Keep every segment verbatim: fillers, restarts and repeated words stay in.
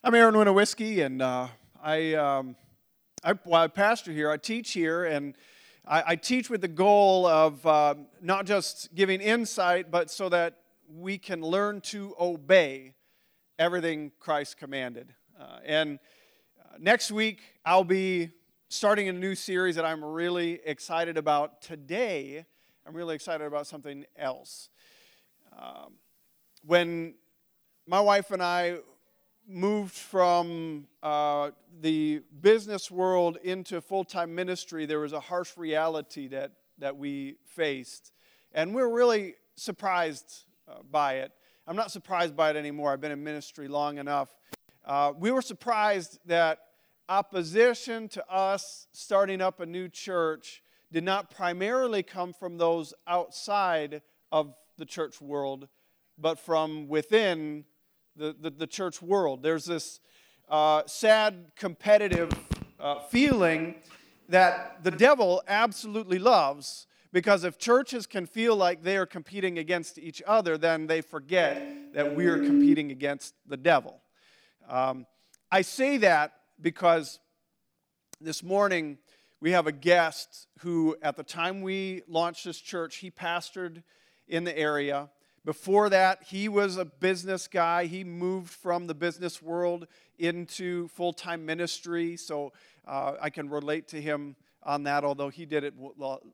I'm Aaron Winowiski, and uh, I, um, I, well, I pastor here. I teach here, and I, I teach with the goal of uh, not just giving insight, but so that we can learn to obey everything Christ commanded. Uh, and uh, next week, I'll be starting a new series that I'm really excited about. Today, I'm really excited about something else. Um, when my wife and I moved from uh, the business world into full-time ministry, there was a harsh reality that, that we faced. And we were really surprised uh, by it. I'm not surprised by it anymore. I've been in ministry long enough. Uh, we were surprised that opposition to us starting up a new church did not primarily come from those outside of the church world, but from within The, the, the church world. There's this uh, sad, competitive uh, feeling that the devil absolutely loves, because if churches can feel like they are competing against each other, then they forget that we are competing against the devil. Um, I say that because this morning we have a guest who, at the time we launched this church, he pastored in the area. Before that, he was a business guy. He moved from the business world into full-time ministry, so uh, I can relate to him on that, although he did it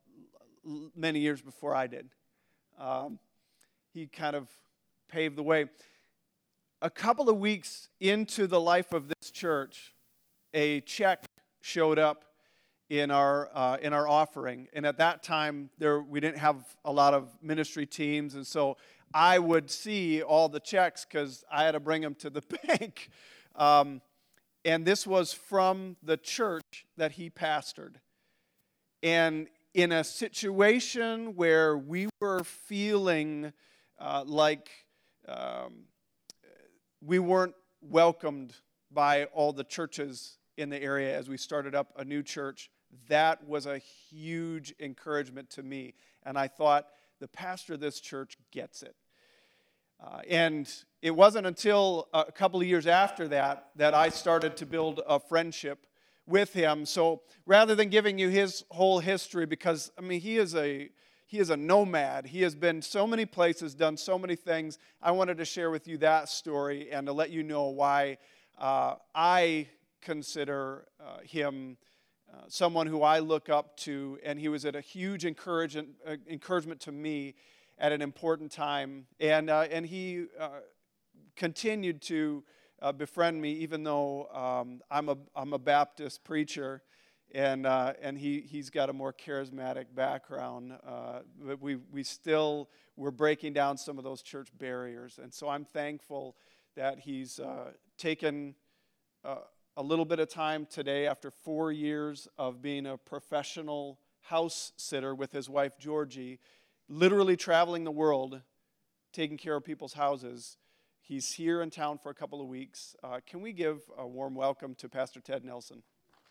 many years before I did. Um, he kind of paved the way. A couple of weeks into the life of this church, a check showed up in our uh, in our offering, and at that time, there we didn't have a lot of ministry teams, and so I would see all the checks because I had to bring them to the bank. Um, and this was from the church that he pastored. And in a situation where we were feeling uh, like um, we weren't welcomed by all the churches in the area as we started up a new church, that was a huge encouragement to me. And I thought, the pastor of this church gets it. Uh, and it wasn't until a couple of years after that that I started to build a friendship with him. So rather than giving you his whole history, because, I mean, he is a he is a nomad. He has been so many places, done so many things. I wanted to share with you that story and to let you know why uh, I consider uh, him Uh, someone who I look up to, and he was at a huge encouragement, uh, encouragement to me at an important time. And uh, and he uh, continued to uh, befriend me, even though um, I'm a I'm a Baptist preacher, and uh, and he he's got a more charismatic background. Uh, but we we still we're breaking down some of those church barriers, and so I'm thankful that he's uh, taken Uh, a little bit of time today after four years of being a professional house sitter with his wife, Georgie, literally traveling the world, taking care of people's houses. He's here in town for a couple of weeks. Uh, can we give a warm welcome to Pastor Ted Nelson?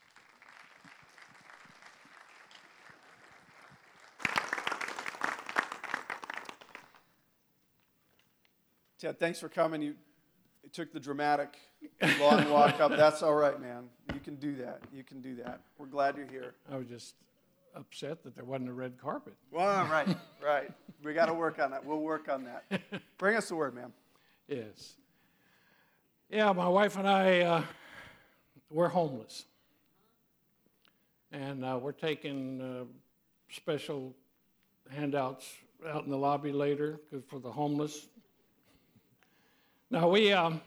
Ted, thanks for coming. You It took the dramatic long walk up. That's all right, man. You can do that. You can do that. We're glad you're here. I was just upset that there wasn't a red carpet. Well, right, right. We got to work on that. We'll work on that. Bring us the word, man. Yes. Yeah, my wife and I, uh, we're homeless. And uh, we're taking uh, special handouts out in the lobby later for the homeless. Now, we, um,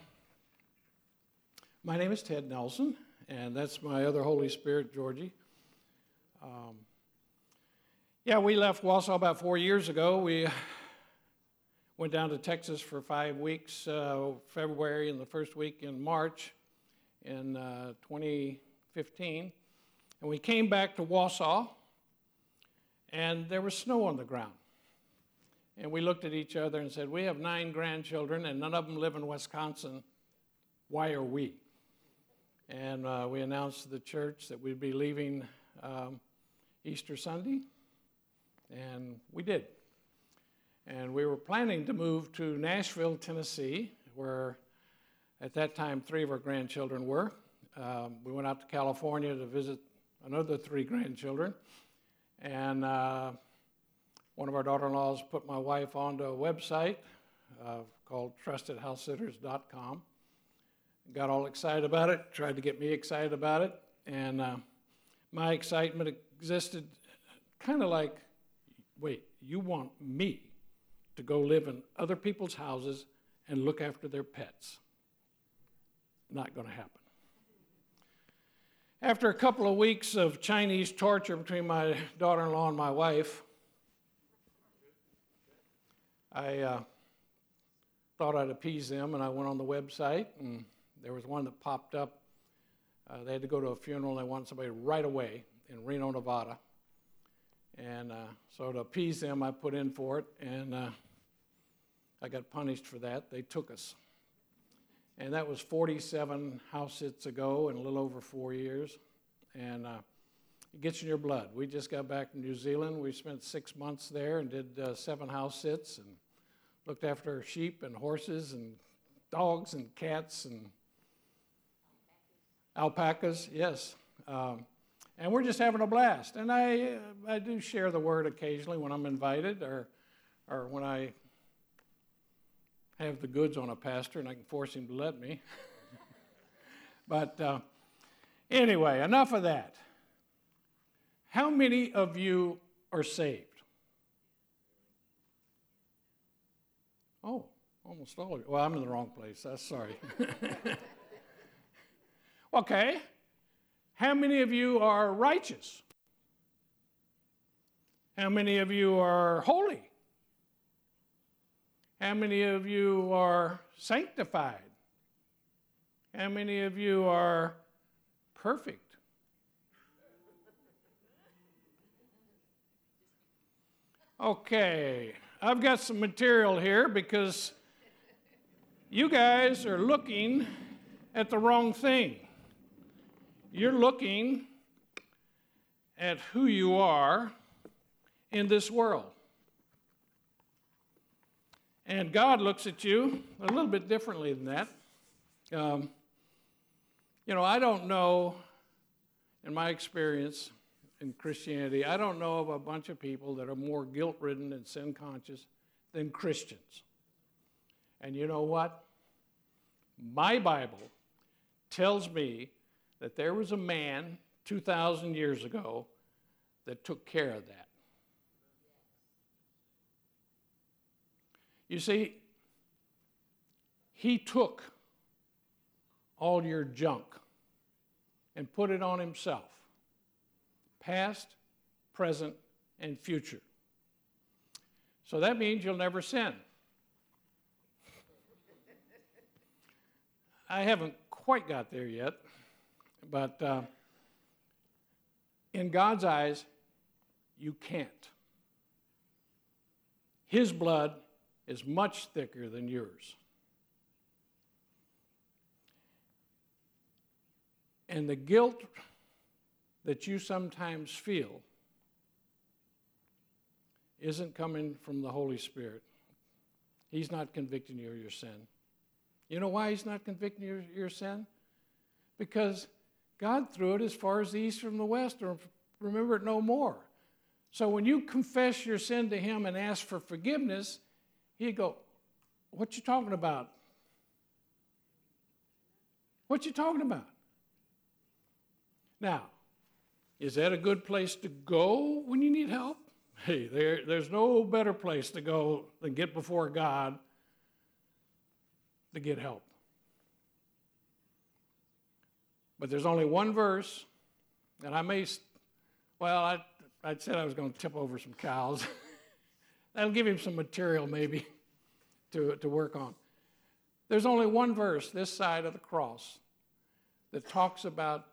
my name is Ted Nelson, and that's my other Holy Spirit, Georgie. Um, yeah, we left Wausau about four years ago. We went down to Texas for five weeks, uh, February and the first week in March in uh, twenty fifteen. And we came back to Wausau, and there was snow on the ground. And we looked at each other and said, we have nine grandchildren, and none of them live in Wisconsin. Why are we? And uh, we announced to the church that we'd be leaving um, Easter Sunday, and we did. And we were planning to move to Nashville, Tennessee, where At that time, three of our grandchildren were. Um, we went out to California to visit another three grandchildren. And uh, one of our daughter-in-laws put my wife onto a website uh, called trusted house sitters dot com. Got all excited about it, tried to get me excited about it. And uh, my excitement existed kind of like, wait, you want me to go live in other people's houses and look after their pets? Not going to happen. After a couple of weeks of Chinese torture between my daughter-in-law and my wife, I uh, thought I'd appease them, and I went on the website, and there was one that popped up. Uh, they had to go to a funeral, and they wanted somebody right away in Reno, Nevada. And uh, so to appease them, I put in for it, and uh, I got punished for that. They took us. And that was forty-seven house sits ago in a little over four years. And uh, it gets in your blood. We just got back from New Zealand. We spent six months there and did uh, seven house sits and looked after sheep and horses and dogs and cats and alpacas, yes. Um, and we're just having a blast. And I, uh, I do share the word occasionally when I'm invited or, or when I have the goods on a pastor and I can force him to let me. But uh, anyway, enough of that. How many of you are saved? Oh, almost all of you. Well, I'm in the wrong place. I'm sorry. Okay. How many of you are righteous? How many of you are holy? How many of you are sanctified? How many of you are perfect? Okay, I've got some material here because you guys are looking at the wrong thing. You're looking at who you are in this world. And God looks at you a little bit differently than that. Um, you know, I don't know, in my experience in Christianity, I don't know of a bunch of people that are more guilt-ridden and sin-conscious than Christians. And you know what? My Bible tells me that there was a man two thousand years ago that took care of that. You see, he took all your junk and put it on himself, past, present, and future. So that means you'll never sin. I haven't quite got there yet, but uh, in God's eyes, you can't. His blood is much thicker than yours. And the guilt that you sometimes feel isn't coming from the Holy Spirit. He's not convicting you of your sin. You know why he's not convicting you of your sin? Because God threw it as far as the east from the west, or remember it no more. So when you confess your sin to him and ask for forgiveness, he'd go, what you talking about? What you talking about? Now, is that a good place to go when you need help? Hey, there, there's no better place to go than get before God to get help. But there's only one verse, and I may, well, I, I said I was going to tip over some cows. That'll give him some material maybe to, to work on. There's only one verse this side of the cross that talks about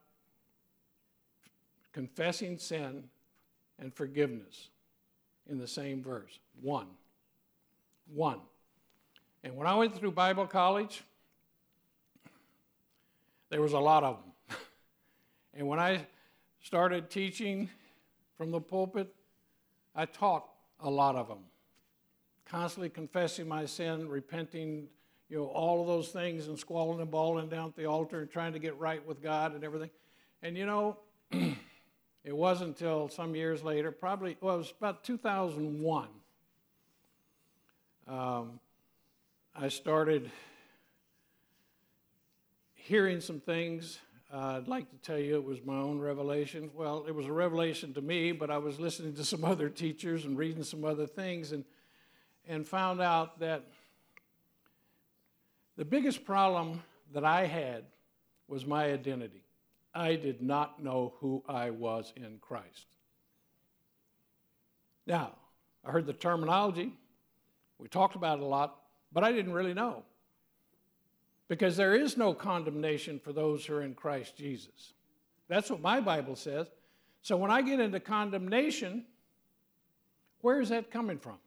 confessing sin and forgiveness in the same verse. One. One. And when I went through Bible college, there was a lot of them. And when I started teaching from the pulpit, I taught a lot of them. Constantly confessing my sin, repenting, you know, all of those things and squalling and bawling down at the altar and trying to get right with God and everything. And, you know, it wasn't until some years later, probably, well, it was about two thousand one, um, I started hearing some things. Uh, I'd like to tell you it was my own revelation. Well, it was a revelation to me, but I was listening to some other teachers and reading some other things and, and found out that the biggest problem that I had was my identity. I did not know who I was in Christ. Now, I heard the terminology. We talked about it a lot, but I didn't really know. Because there is no condemnation for those who are in Christ Jesus. That's what my Bible says. So when I get into condemnation, where is that coming from?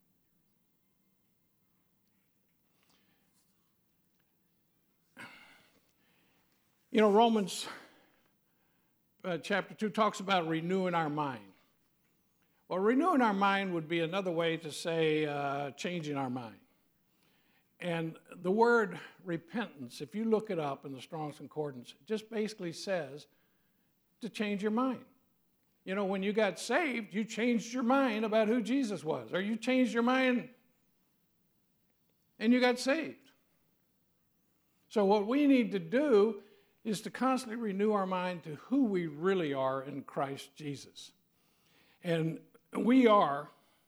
You know, Romans uh, chapter two talks about renewing our mind. Well, renewing our mind would be another way to say uh, changing our mind. And the word repentance, if you look it up in the Strong's Concordance, it just basically says to change your mind. You know, when you got saved, you changed your mind about who Jesus was, or you changed your mind and you got saved. So what we need to do is to constantly renew our mind to who we really are in Christ Jesus. And we are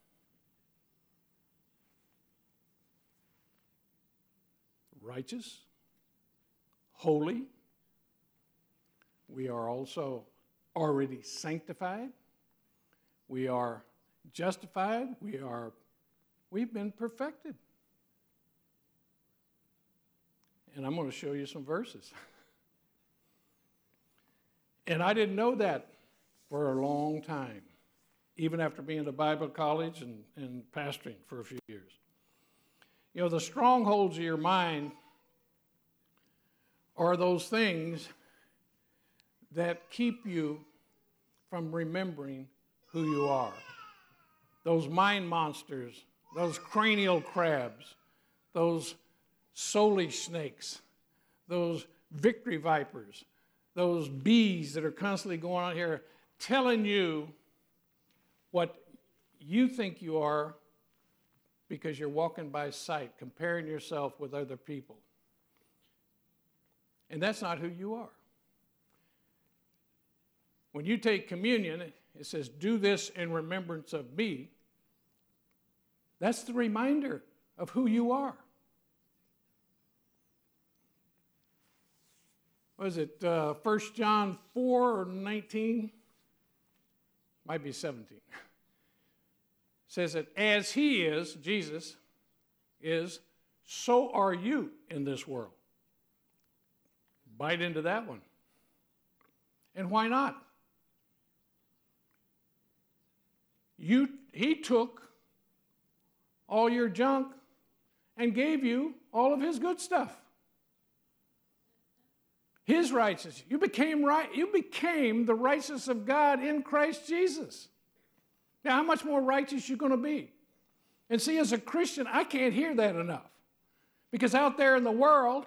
righteous, holy. We are also already sanctified. We are justified. We are, we've been perfected. And I'm going to show you some verses. And I didn't know that for a long time, even after being at Bible college and, and pastoring for a few years. You know, the strongholds of your mind are those things that keep you from remembering who you are. Those mind monsters, those cranial crabs, those soulish snakes, those victory vipers, those bees that are constantly going on here telling you what you think you are because you're walking by sight, comparing yourself with other people. And that's not who you are. When you take communion, it says, do this in remembrance of me. That's the reminder of who you are. Was it uh, First John four or nineteen? Might be seventeen. Says that as he is, Jesus is, so are you in this world. Bite into that one. And why not? You, he took all your junk and gave you all of his good stuff. His righteousness. You became right. You became the righteousness of God in Christ Jesus. Now, how much more righteous you going to be? And see, as a Christian, I can't hear that enough. Because out there in the world,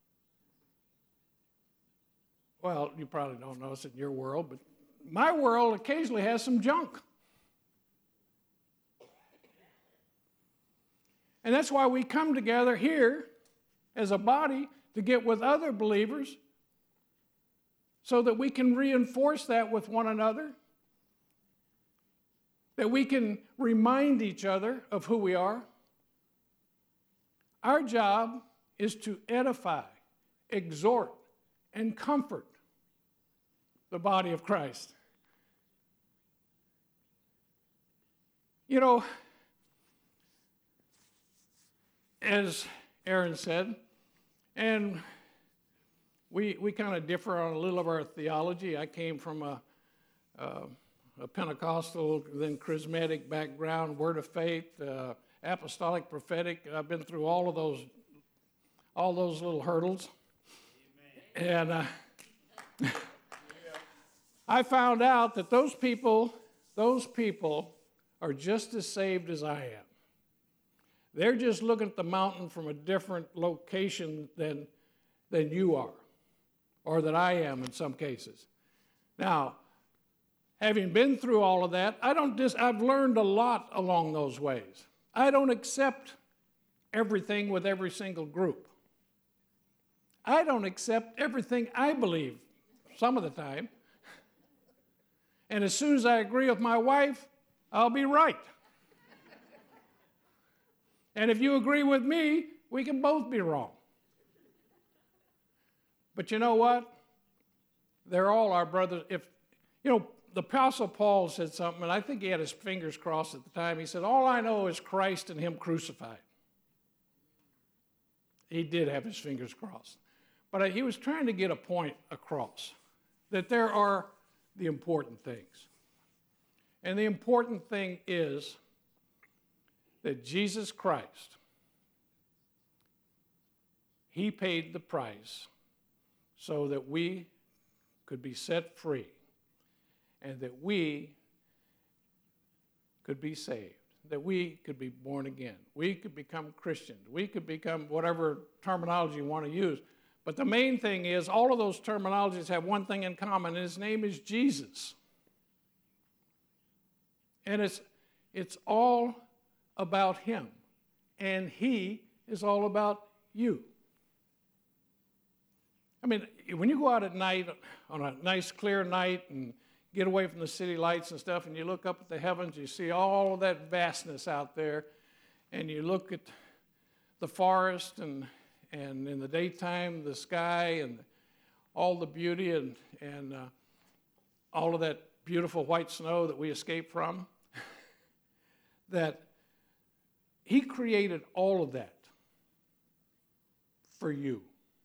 well, you probably don't notice it in your world, but my world occasionally has some junk. And that's why we come together here as a body to get with other believers so that we can reinforce that with one another, that we can remind each other of who we are. Our job is to edify, exhort, and comfort the body of Christ. You know, as Aaron said, and we we kind of differ on a little of our theology. I came from a, a, a Pentecostal, then charismatic background, Word of Faith, uh, apostolic, prophetic. I've been through all of those, all those little hurdles. Amen. And uh, I found out that those people, those people are just as saved as I am. They're just looking at the mountain from a different location than, than you are, or that I am in some cases. Now, having been through all of that, I don't dis- I've learned a lot along those ways. I don't accept everything with every single group. I don't accept everything I believe some of the time. And as soon as I agree with my wife, I'll be right. And if you agree with me, we can both be wrong. But you know what? They're all our brothers. If, you know, the Apostle Paul said something, and I think he had his fingers crossed at the time. He said, all I know is Christ and him crucified. He did have his fingers crossed. But he was trying to get a point across, that there are the important things. And the important thing is that Jesus Christ, he paid the price so that we could be set free and that we could be saved, that we could be born again, we could become Christians, we could become whatever terminology you want to use. But the main thing is all of those terminologies have one thing in common, and his name is Jesus. And it's, it's all about him, and he is all about you. I mean, when you go out at night, on a nice clear night, and get away from the city lights and stuff, and you look up at the heavens, you see all of that vastness out there, and you look at the forest, and, and in the daytime, the sky, and all the beauty, and, and uh, all of that beautiful white snow that we escape from, that he created all of that for you.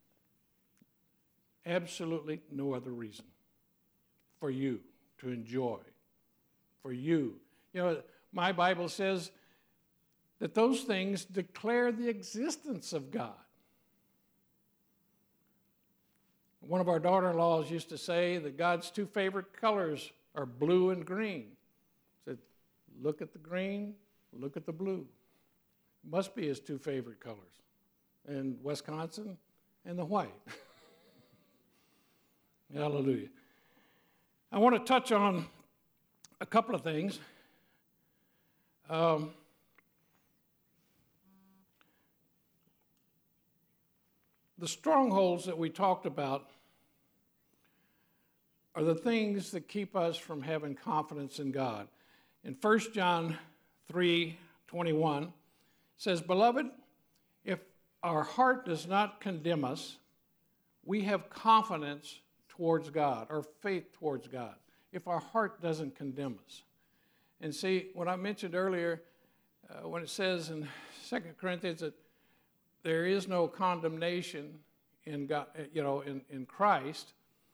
Absolutely no other reason. For you to enjoy. For you. You know, my Bible says that those things declare the existence of God. One of our daughter-in-laws used to say that God's two favorite colors are blue and green. Said, look at the green, look at the blue. Must be his two favorite colors. And Wisconsin and the white. Hallelujah. I want to touch on a couple of things. Um, the strongholds that we talked about are the things that keep us from having confidence in God. In First John three twenty-one, says, Beloved, if our heart does not condemn us, we have confidence towards God, or faith towards God, if our heart doesn't condemn us. And see, what I mentioned earlier, uh, when it says in Second Corinthians that there is no condemnation in God, you know, in, in Christ,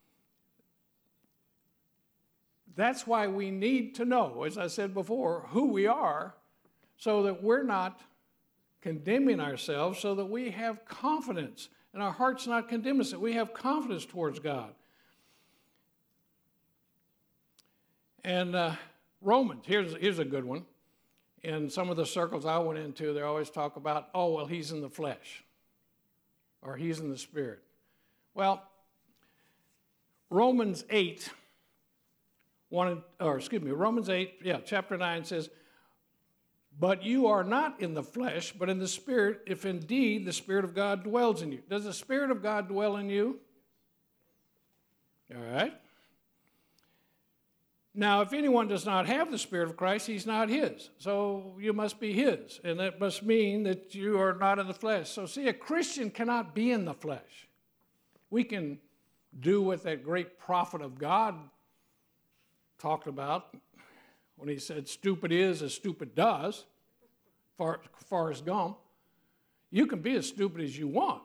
that's why we need to know, as I said before, who we are, so that we're not condemning ourselves, so that we have confidence, and our heart's not condemn us, that we have confidence towards God. And uh, Romans, here's, here's a good one. In some of the circles I went into, they always talk about, oh, well, he's in the flesh, or he's in the spirit. Well, Romans eight, one, or excuse me, Romans eight, yeah, chapter nine says, but you are not in the flesh, but in the Spirit, if indeed the Spirit of God dwells in you. Does the Spirit of God dwell in you? All right. Now, if anyone does not have the Spirit of Christ, he's not his. So you must be his. And that must mean that you are not in the flesh. So see, a Christian cannot be in the flesh. We can do what that great prophet of God talked about when he said, stupid is as stupid does, far, Forrest Gump. You can be as stupid as you want.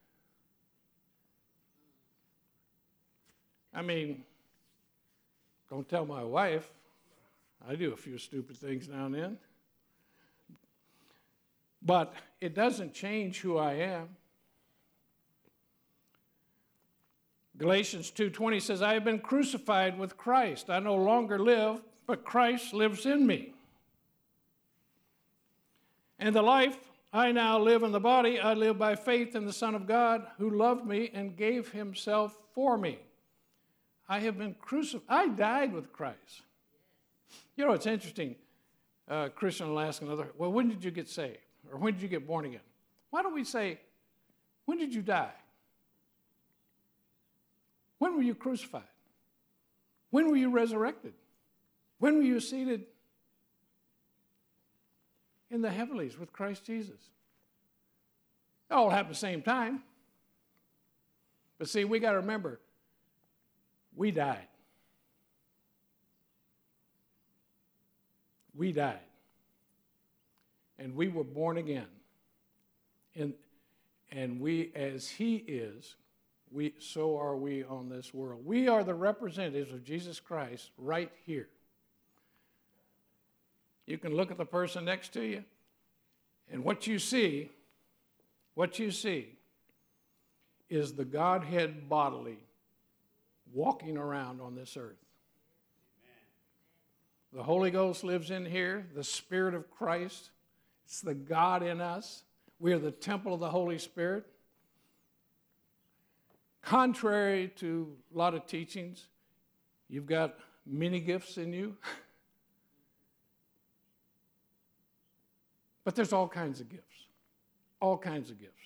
I mean, don't tell my wife. I do a few stupid things now and then. But it doesn't change who I am. Galatians two twenty says, I have been crucified with Christ. I no longer live, but Christ lives in me. And the life I now live in the body. I live by faith in the Son of God who loved me and gave himself for me. I have been crucified. I died with Christ. You know, it's interesting. Uh, Christian will ask another, well, when did you get saved? Or when did you get born again? Why don't we say, when did you die? When were you crucified? When were you resurrected? When were you seated in the heavenlies with Christ Jesus? It all happened at the same time. But see, we got to remember, we died. We died. And we were born again. And, and we, as he is, we, so are we on this world. We are the representatives of Jesus Christ right here. You can look at the person next to you, and what you see, what you see is the Godhead bodily walking around on this earth. Amen. The Holy Ghost lives in here, the Spirit of Christ. It's the God in us. We are the temple of the Holy Spirit. Contrary to a lot of teachings, you've got many gifts in you. But there's all kinds of gifts. All kinds of gifts.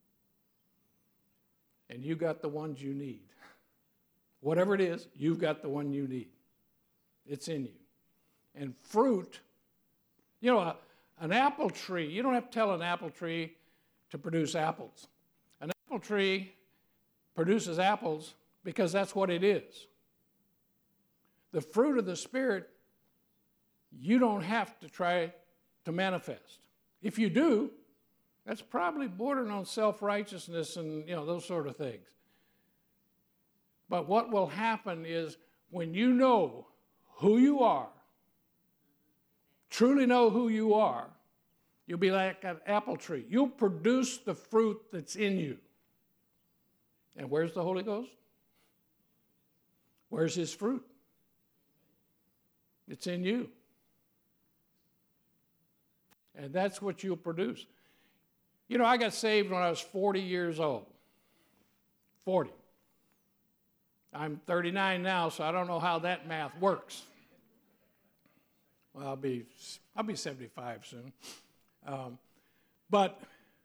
And you got the ones you need. Whatever it is, you've got the one you need. It's in you. And fruit, you know, a, an apple tree, you don't have to tell an apple tree to produce apples. An apple tree produces apples because that's what it is. The fruit of the Spirit, you don't have to try to manifest. If you do, that's probably bordering on self-righteousness and, you know, those sort of things. But what will happen is when you know who you are, truly know who you are, you'll be like an apple tree. You'll produce the fruit that's in you. And where's the Holy Ghost? Where's his fruit? It's in you. And that's what you'll produce. You know, I got saved when I was forty years old. forty. I'm thirty-nine now, so I don't know how that math works. Well, I'll be, I'll be seventy-five soon. Um, but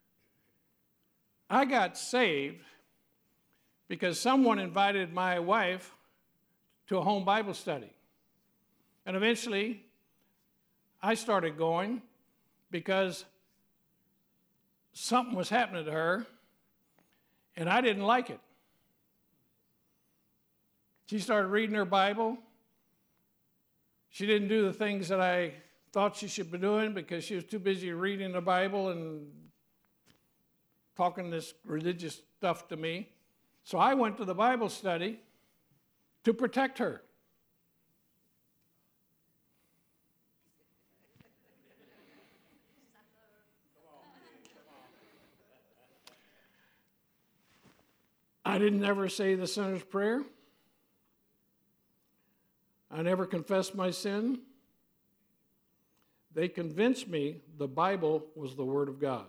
I got saved because someone invited my wife to a home Bible study. And eventually, I started going because something was happening to her, and I didn't like it. She started reading her Bible. She didn't do the things that I thought she should be doing because she was too busy reading the Bible and talking this religious stuff to me. So I went to the Bible study to protect her. I didn't ever say the sinner's prayer. I never confessed my sin. They convinced me the Bible was the Word of God.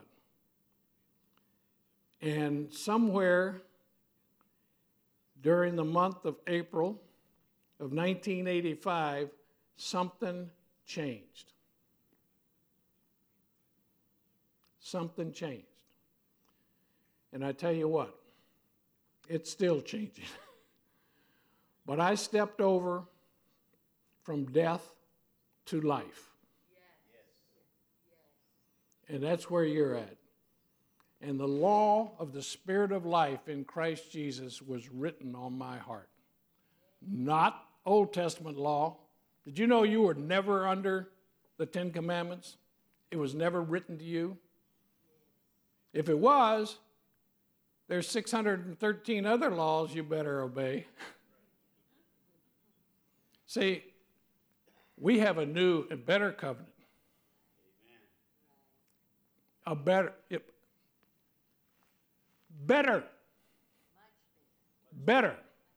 And somewhere during the month of April of nineteen eighty-five, something changed. Something changed. And I tell you what, it's still changing. But I stepped over from death to life. Yes. And that's where you're at. And the law of the Spirit of life in Christ Jesus was written on my heart. Not Old Testament law. Did you know you were never under the Ten Commandments? It was never written to you. If it was, there's six hundred thirteen other laws you better obey. See, we have a new and better covenant. A better, it, better, better.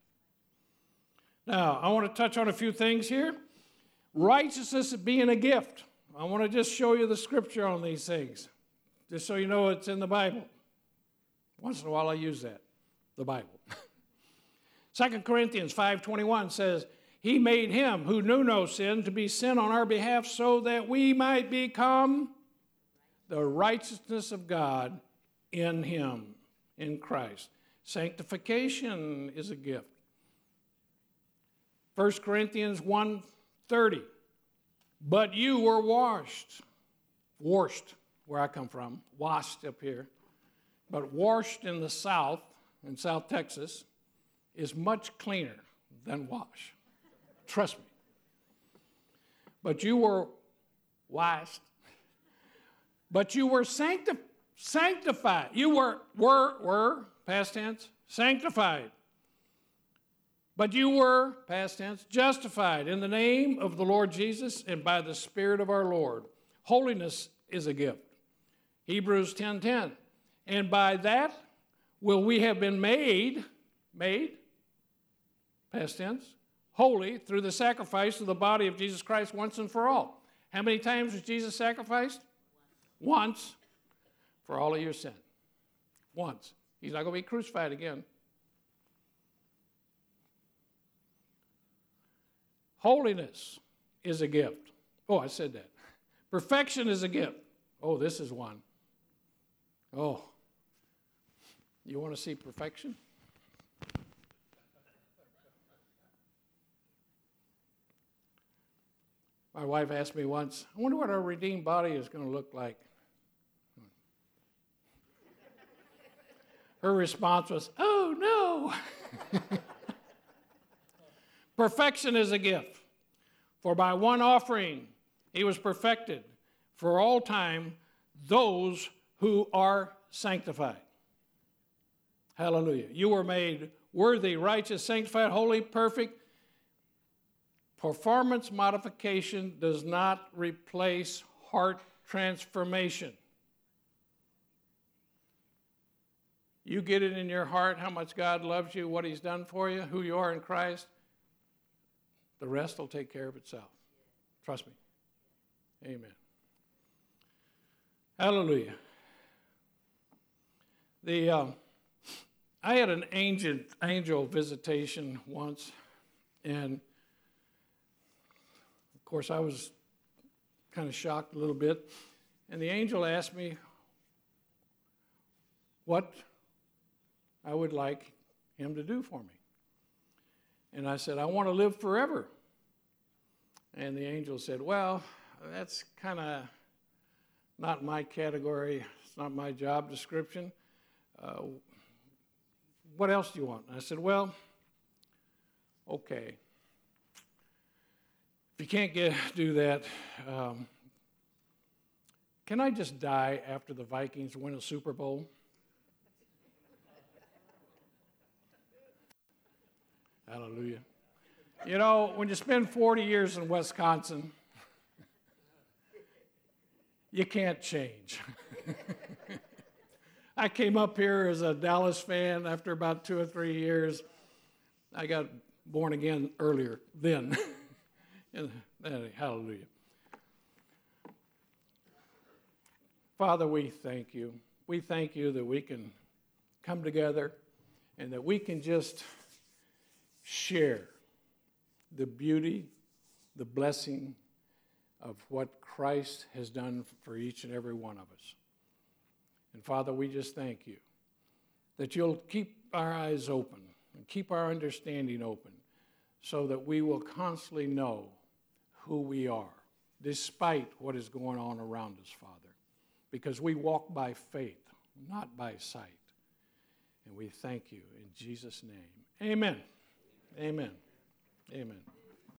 Now, I want to touch on a few things here. Righteousness being a gift. I want to just show you the scripture on these things. Just so you know, it's in the Bible. Once in a while I use that, the Bible. Second Corinthians five twenty-one says, he made him who knew no sin to be sin on our behalf so that we might become the righteousness of God in him, in Christ. Sanctification is a gift. First Corinthians one thirty, but you were washed, washed, where I come from, washed up here, but washed in the South, in South Texas, is much cleaner than wash. Trust me. But you were washed, but you were sancti- sanctified. You were, were, were, past tense, sanctified. But you were, past tense, justified in the name of the Lord Jesus and by the Spirit of our Lord. Holiness is a gift. Hebrews ten ten. And by that will we have been made, made, past tense, holy through the sacrifice of the body of Jesus Christ once and for all. How many times was Jesus sacrificed? Once for all of your sin. Once. He's not going to be crucified again. Holiness is a gift. Oh, I said that. Perfection is a gift. Oh, this is one. Oh, you want to see perfection? My wife asked me once, I wonder what our redeemed body is going to look like. Her response was, oh, no. Perfection is a gift. For by one offering he was perfected for all time those who are sanctified. Hallelujah. You were made worthy, righteous, sanctified, holy, perfect. Performance modification does not replace heart transformation. You get it in your heart how much God loves you, what he's done for you, who you are in Christ. The rest will take care of itself. Trust me. Amen. Hallelujah. The uh, I had an angel, angel visitation once, and of course I was kind of shocked a little bit. And the angel asked me what I would like him to do for me. And I said, I want to live forever. And the angel said, well, that's kind of not my category. It's not my job description. Uh, what else do you want? And I said, well, okay. If you can't get do that, um, can I just die after the Vikings win a Super Bowl? Hallelujah. You know, when you spend forty years in Wisconsin, you can't change. I came up here as a Dallas fan after about two or three years. I got born again earlier then. Hallelujah. Father, we thank you. We thank you that we can come together and that we can just share the beauty, the blessing of what Christ has done for each and every one of us. And Father, we just thank you that you'll keep our eyes open and keep our understanding open so that we will constantly know who we are, despite what is going on around us, Father, because we walk by faith, not by sight. And we thank you in Jesus' name. Amen. Amen. Amen.